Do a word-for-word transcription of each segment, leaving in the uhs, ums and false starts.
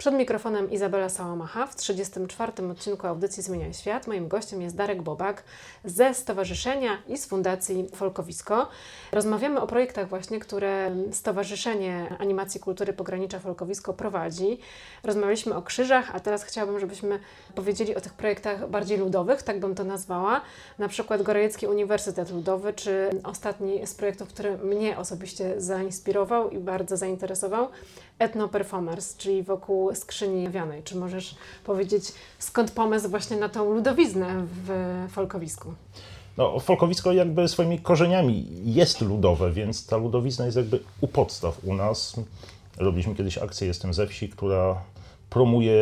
Przed mikrofonem Izabela Sałamacha. W trzydziestym czwartym odcinku audycji Zmieniaj Świat moim gościem jest Darek Bobak ze Stowarzyszenia i z Fundacji Folkowisko. Rozmawiamy o projektach właśnie, które Stowarzyszenie Animacji Kultury Pogranicza Folkowisko prowadzi. Rozmawialiśmy o krzyżach, a teraz chciałabym, żebyśmy powiedzieli o tych projektach bardziej ludowych, tak bym to nazwała. Na przykład Gorajecki Uniwersytet Ludowy, czy ostatni z projektów, który mnie osobiście zainspirował i bardzo zainteresował, Ethno Performers, czyli wokół skrzyni wianej. Czy możesz powiedzieć, skąd pomysł właśnie na tą ludowiznę w folkowisku? No, folkowisko jakby swoimi korzeniami jest ludowe, więc ta ludowizna jest jakby u podstaw u nas. Robiliśmy kiedyś akcję Jestem ze wsi, która promuje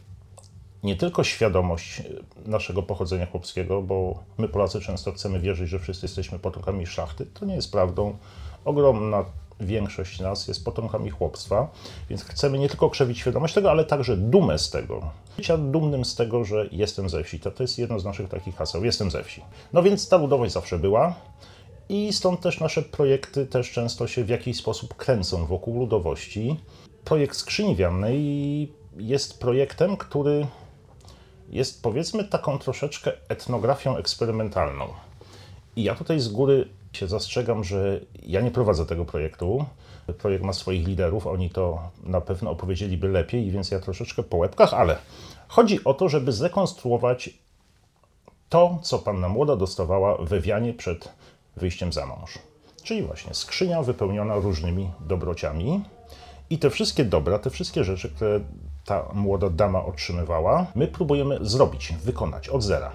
nie tylko świadomość naszego pochodzenia chłopskiego, bo my Polacy często chcemy wierzyć, że wszyscy jesteśmy potomkami szlachty. To nie jest prawdą. Ogromna większość nas jest potomkami chłopstwa, więc chcemy nie tylko krzewić świadomość tego, ale także dumę z tego. Bycia dumnym z tego, że jestem ze wsi. To, to jest jedno z naszych takich haseł. Jestem ze wsi. No więc ta ludowość zawsze była i stąd też nasze projekty też często się w jakiś sposób kręcą wokół ludowości. Projekt Skrzyni Wiannej jest projektem, który jest, powiedzmy, taką troszeczkę etnografią eksperymentalną. I ja tutaj z góry się zastrzegam, że ja nie prowadzę tego projektu. Projekt ma swoich liderów, oni to na pewno opowiedzieliby lepiej, więc ja troszeczkę po łebkach, ale chodzi o to, żeby zrekonstruować to, co panna młoda dostawała we wianie przed wyjściem za mąż. Czyli właśnie skrzynia wypełniona różnymi dobrociami i te wszystkie dobra, te wszystkie rzeczy, które ta młoda dama otrzymywała, my próbujemy zrobić, wykonać od zera.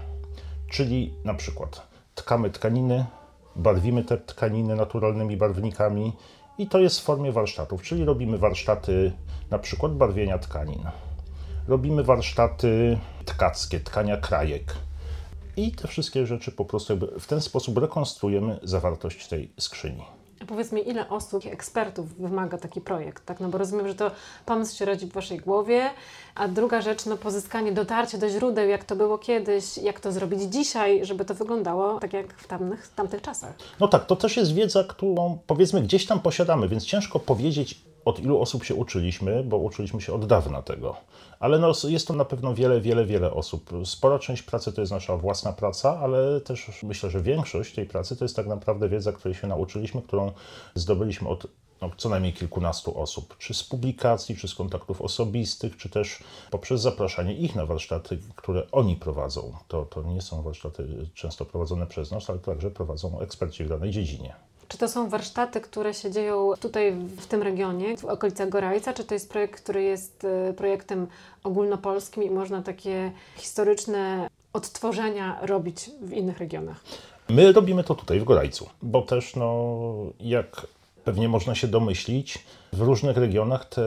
Czyli na przykład tkamy tkaniny, barwimy te tkaniny naturalnymi barwnikami i to jest w formie warsztatów, czyli robimy warsztaty na przykład barwienia tkanin. Robimy warsztaty tkackie, tkania krajek i te wszystkie rzeczy po prostu jakby w ten sposób rekonstruujemy zawartość tej skrzyni. A powiedz mi, ile osób, ekspertów wymaga taki projekt, tak? No bo rozumiem, że to pomysł się rodzi w Waszej głowie, a druga rzecz, no pozyskanie, dotarcie do źródeł, jak to było kiedyś, jak to zrobić dzisiaj, żeby to wyglądało tak jak w tamtych, w tamtych czasach. No tak, to też jest wiedza, którą powiedzmy gdzieś tam posiadamy, więc ciężko powiedzieć, od ilu osób się uczyliśmy, bo uczyliśmy się od dawna tego. Ale no, jest to na pewno wiele, wiele, wiele osób. Spora część pracy to jest nasza własna praca, ale też myślę, że większość tej pracy to jest tak naprawdę wiedza, której się nauczyliśmy, którą zdobyliśmy od no, co najmniej kilkunastu osób. Czy z publikacji, czy z kontaktów osobistych, czy też poprzez zapraszanie ich na warsztaty, które oni prowadzą. To, to nie są warsztaty często prowadzone przez nas, ale także prowadzą eksperci w danej dziedzinie. Czy to są warsztaty, które się dzieją tutaj w tym regionie, w okolicach Gorajca, czy to jest projekt, który jest projektem ogólnopolskim i można takie historyczne odtworzenia robić w innych regionach? My robimy to tutaj w Gorajcu, bo też no, jak pewnie można się domyślić, w różnych regionach te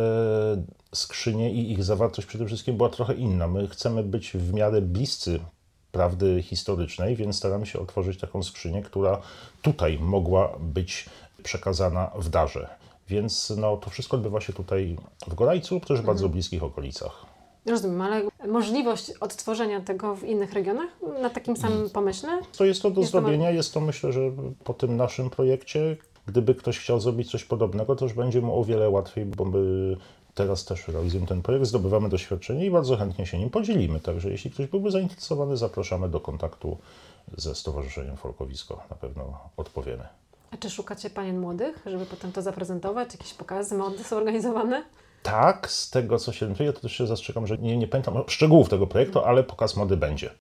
skrzynie i ich zawartość przede wszystkim była trochę inna. My chcemy być w miarę bliscy prawdy historycznej, więc staramy się otworzyć taką skrzynię, która tutaj mogła być przekazana w darze. Więc no, to wszystko odbywa się tutaj w Gorajcu lub też w mhm. bardzo bliskich okolicach. Rozumiem, ale możliwość odtworzenia tego w innych regionach na takim samym pomyśle? To jest to do jest zrobienia, to... jest to myślę, że po tym naszym projekcie, gdyby ktoś chciał zrobić coś podobnego, to już będzie mu o wiele łatwiej, bo my teraz też realizujemy ten projekt, zdobywamy doświadczenie i bardzo chętnie się nim podzielimy. Także jeśli ktoś byłby zainteresowany, zapraszamy do kontaktu ze Stowarzyszeniem Folkowisko. Na pewno odpowiemy. A czy szukacie panien młodych, żeby potem to zaprezentować? Jakieś pokazy mody są organizowane? Tak, z tego co się orientuję, to też się zastrzegam, że nie, nie pamiętam szczegółów tego projektu, ale pokaz mody będzie.